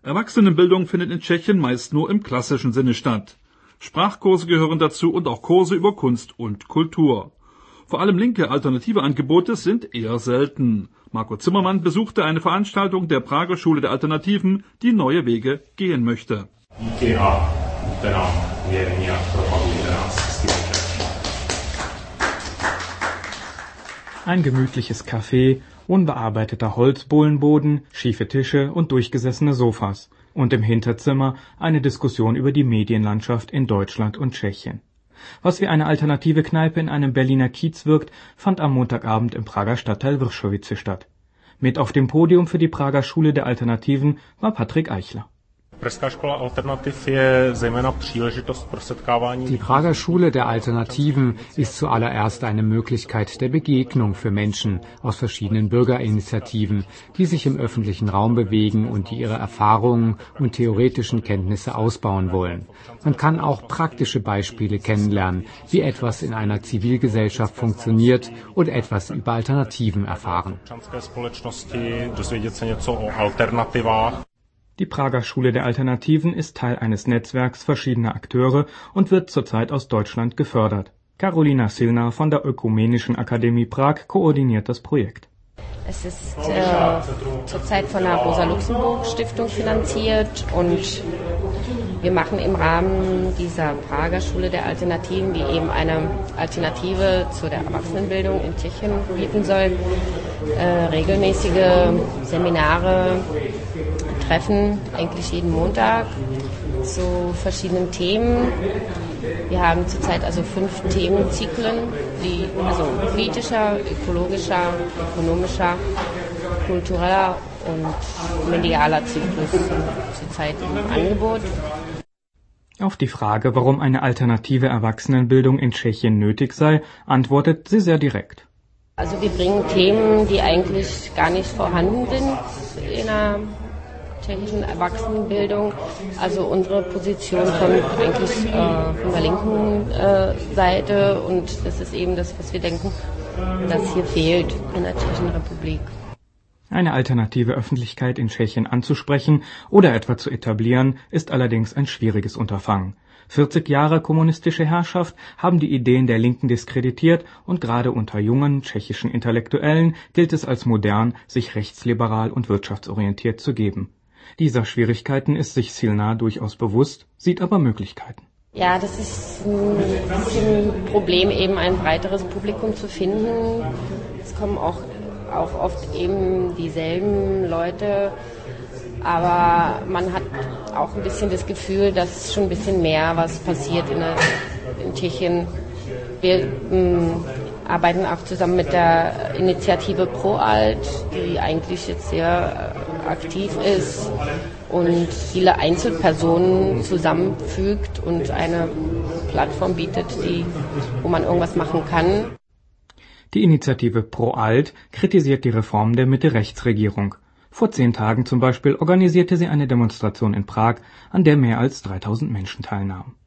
Erwachsenenbildung findet in Tschechien meist nur im klassischen Sinne statt. Sprachkurse gehören dazu und auch Kurse über Kunst und Kultur. Vor allem linke alternative Angebote sind eher selten. Marco Zimmermann besuchte eine Veranstaltung der Prager Schule der Alternativen, die neue Wege gehen möchte. Ein gemütliches Café, unbearbeiteter Holzbohlenboden, schiefe Tische und durchgesessene Sofas. Und im Hinterzimmer eine Diskussion über die Medienlandschaft in Deutschland und Tschechien. Was wie eine alternative Kneipe in einem Berliner Kiez wirkt, fand am Montagabend im Prager Stadtteil Vršovice statt. Mit auf dem Podium für die Prager Schule der Alternativen war Patrick Eichler. Die Prager Schule der Alternativen ist zuallererst eine Möglichkeit der Begegnung für Menschen aus verschiedenen Bürgerinitiativen, die sich im öffentlichen Raum bewegen und die ihre Erfahrungen und theoretischen Kenntnisse ausbauen wollen. Man kann auch praktische Beispiele kennenlernen, wie etwas in einer Zivilgesellschaft funktioniert und etwas über Alternativen erfahren. Die Prager Schule der Alternativen ist Teil eines Netzwerks verschiedener Akteure und wird zurzeit aus Deutschland gefördert. Karolina Silna von der Ökumenischen Akademie Prag koordiniert das Projekt. Es ist zurzeit von der Rosa-Luxemburg-Stiftung finanziert und wir machen im Rahmen dieser Prager Schule der Alternativen, die eben eine Alternative zu der Erwachsenenbildung in Tschechien bieten soll, regelmäßige Seminare, Treffen, eigentlich jeden Montag zu verschiedenen Themen. Wir haben zurzeit also 5 Themenzyklen, die also politischer, ökologischer, ökonomischer, kultureller und medialer Zyklus zurzeit im Angebot. Auf die Frage, warum eine alternative Erwachsenenbildung in Tschechien nötig sei, antwortet sie sehr direkt. Also wir bringen Themen, die eigentlich gar nicht vorhanden sind in einer tschechischen Erwachsenenbildung. Also unsere Position kommt eigentlich von der linken Seite und das ist eben das, was wir denken, das hier fehlt in der Tschechischen Republik. Eine alternative Öffentlichkeit in Tschechien anzusprechen oder etwa zu etablieren, ist allerdings ein schwieriges Unterfangen. 40 Jahre kommunistische Herrschaft haben die Ideen der Linken diskreditiert und gerade unter jungen tschechischen Intellektuellen gilt es als modern, sich rechtsliberal und wirtschaftsorientiert zu geben. Dieser Schwierigkeiten ist sich Silna durchaus bewusst, sieht aber Möglichkeiten. Ja, das ist ein Problem, eben ein breiteres Publikum zu finden. Es kommen auch oft eben dieselben Leute, aber man hat auch ein bisschen das Gefühl, dass schon ein bisschen mehr was passiert in Tschechien. Wir arbeiten auch zusammen mit der Initiative ProAlt, die eigentlich jetzt sehr aktiv ist und viele Einzelpersonen zusammenfügt und eine Plattform bietet, wo man irgendwas machen kann. Die Initiative ProAlt kritisiert die Reform der Mitte-Rechts-Regierung. Vor 10 Tagen zum Beispiel organisierte sie eine Demonstration in Prag, an der mehr als 3000 Menschen teilnahmen.